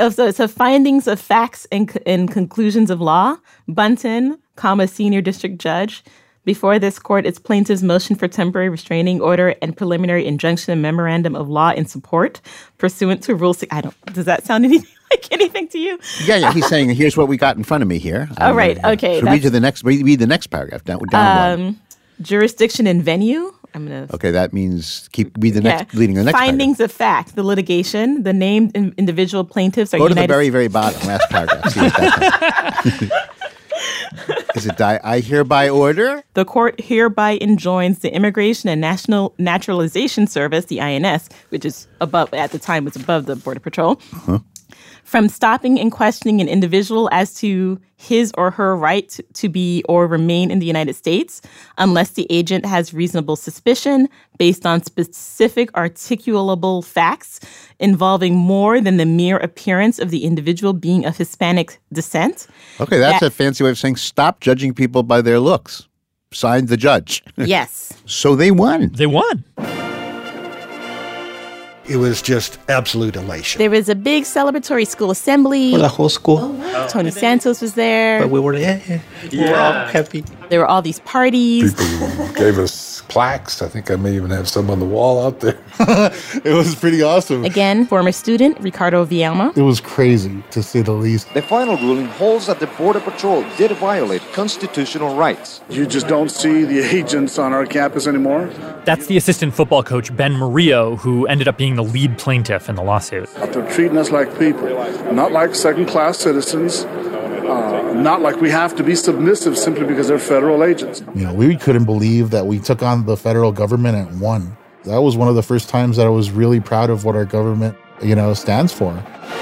Speaker 13: of facts and conclusions of law, Bunton, Senior District Judge. Before this court, it's plaintiff's motion for temporary restraining order and preliminary injunction and memorandum of law in support pursuant to Rule 6. Does that sound like anything to you?
Speaker 6: Yeah. He's saying, here's what we got in front of me here.
Speaker 13: Oh, right. Okay.
Speaker 6: So read the next paragraph down one.
Speaker 13: Jurisdiction and venue.
Speaker 6: Okay, that means reading the next
Speaker 13: findings
Speaker 6: paragraph.
Speaker 13: Of fact, the litigation, the named individual plaintiffs are
Speaker 6: Go to the very, very bottom, last paragraph. See what that Is it I hereby order?
Speaker 13: The court hereby enjoins the Immigration and National Naturalization Service, the INS, which is at the time was above the Border Patrol, from stopping and questioning an individual as to his or her right to be or remain in the United States unless the agent has reasonable suspicion based on specific articulable facts involving more than the mere appearance of the individual being of Hispanic descent.
Speaker 6: Okay, that's a fancy way of saying stop judging people by their looks. Signed the judge.
Speaker 13: Yes.
Speaker 6: So they won.
Speaker 7: They won.
Speaker 17: It was just absolute elation.
Speaker 13: There was a big celebratory school assembly.
Speaker 2: For the whole school.
Speaker 13: Oh, wow. Tony Santos was there.
Speaker 2: But we were, we were all happy.
Speaker 13: There were all these parties.
Speaker 5: People gave us plaques. I think I may even have some on the wall out there.
Speaker 19: It was pretty awesome.
Speaker 13: Again, former student Ricardo Villalma.
Speaker 19: It was crazy, to say the least.
Speaker 1: The final ruling holds that the Border Patrol did violate constitutional rights.
Speaker 10: You just don't see the agents on our campus anymore?
Speaker 7: That's the assistant football coach, Ben Murillo, who ended up being the lead plaintiff in the lawsuit.
Speaker 10: They're treating us like people, not like second-class citizens, not like we have to be submissive simply because they're federal agents.
Speaker 19: We couldn't believe that we took on the federal government and won. That was one of the first times that I was really proud of what our government, stands for.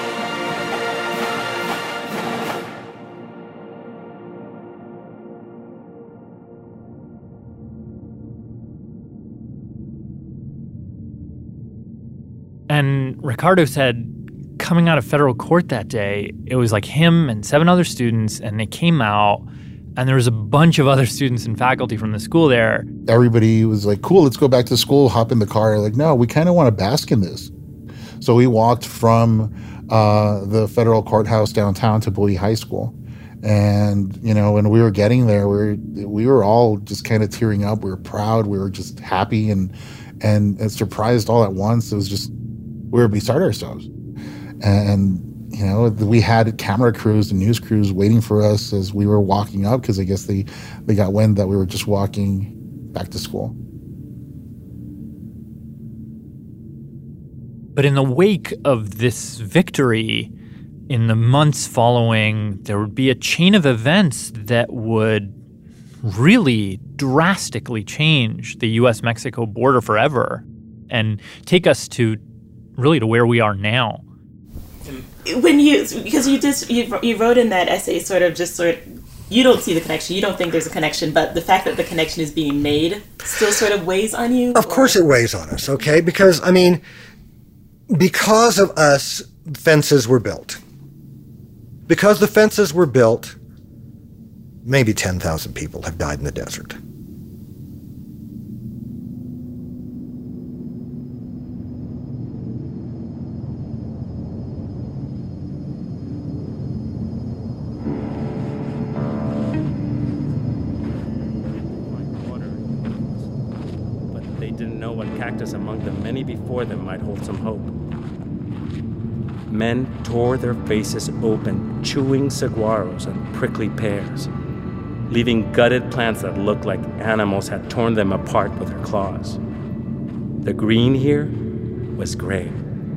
Speaker 7: And Ricardo said, coming out of federal court that day, it was like him and 7 other students, and they came out, and there was a bunch of other students and faculty from the school there.
Speaker 19: Everybody was like, cool, let's go back to school, hop in the car. Like, no, we kind of want to bask in this. So we walked from the federal courthouse downtown to Bowie High School. And, when we were getting there, we were all just kind of tearing up. We were proud. We were just happy and surprised all at once. It was just, we were beside ourselves. And, we had camera crews and news crews waiting for us as we were walking up because I guess they got wind that we were just walking back to school.
Speaker 7: But in the wake of this victory, in the months following, there would be a chain of events that would really drastically change the U.S.-Mexico border forever and take us to where we are now.
Speaker 13: Because you wrote in that essay sort of You don't see the connection. You don't think there's a connection, but the fact that the connection is being made still sort of weighs on you?
Speaker 17: Of course it weighs on us, okay? Because, because of us, fences were built. Because the fences were built, maybe 10,000 people have died in the desert.
Speaker 8: Cactus among the many before them might hold some hope. Men tore their faces open, chewing saguaros and prickly pears, leaving gutted plants that looked like animals had torn them apart with their claws. The green here was gray.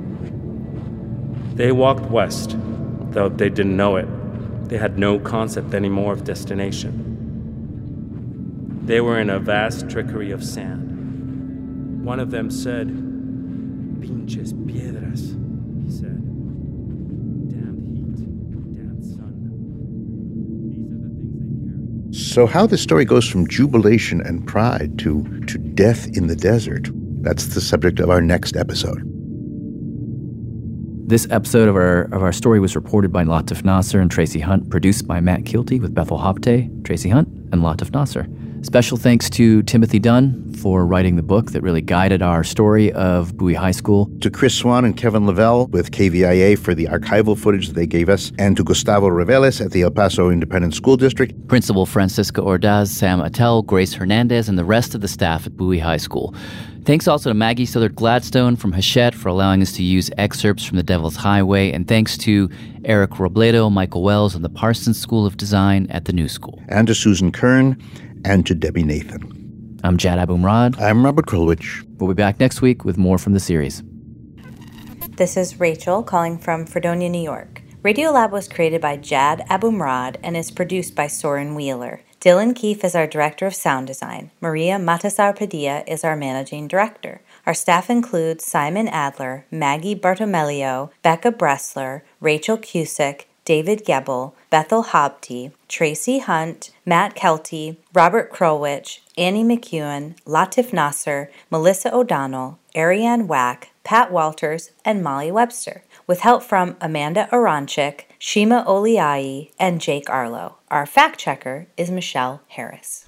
Speaker 8: They walked west, though they didn't know it. They had no concept anymore of destination. They were in a vast trickery of sand. One of them said, "Pinches piedras," he said. "Damned heat, damned sun." These are the things they carry.
Speaker 6: So how the story goes from jubilation and pride to death in the desert, that's the subject of our next episode.
Speaker 9: This episode of our story was reported by Latif Nasser and Tracy Hunt, produced by Matt Kilty with Bethel Hopte, Tracy Hunt, and Latif Nasser. Special thanks to Timothy Dunn for writing the book that really guided our story of Bowie High School.
Speaker 6: To Chris Swan and Kevin Lavelle with KVIA for the archival footage that they gave us, and to Gustavo Reveles at the El Paso Independent School District.
Speaker 9: Principal Francisca Ordaz, Sam Attell, Grace Hernandez, and the rest of the staff at Bowie High School. Thanks also to Maggie Southard Gladstone from Hachette for allowing us to use excerpts from The Devil's Highway, and thanks to Eric Robledo, Michael Wells, and the Parsons School of Design at the New School.
Speaker 6: And to Susan Kern, and to Debbie Nathan.
Speaker 9: I'm Jad Abumrad.
Speaker 6: I'm Robert Krulwich.
Speaker 9: We'll be back next week with more from the series.
Speaker 11: This is Rachel calling from Fredonia, New York. Radiolab was created by Jad Abumrad and is produced by Soren Wheeler. Dylan Keefe is our director of sound design. Maria Matasar Padilla is our managing director. Our staff includes Simon Adler, Maggie Bartomelio, Becca Bressler, Rachel Cusick, David Gebel, Bethel Hopte, Tracy Hunt, Matt Kelty, Robert Krulwich, Annie McEwen, Latif Nasser, Melissa O'Donnell, Ariane Wack, Pat Walters, and Molly Webster, with help from Amanda Aronchik, Shima Oliai, and Jake Arlo. Our fact checker is Michelle Harris.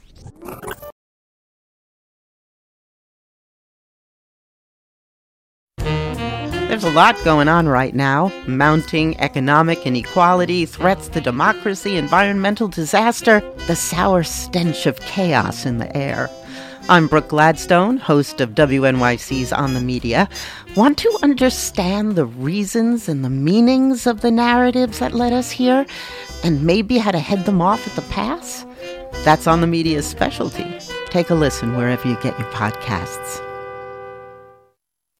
Speaker 18: There's a lot going on right now. Mounting economic inequality, threats to democracy, environmental disaster, the sour stench of chaos in the air. I'm Brooke Gladstone, host of WNYC's On the Media. Want to understand the reasons and the meanings of the narratives that led us here, and maybe how to head them off at the pass? That's On the Media's specialty. Take a listen wherever you get your podcasts.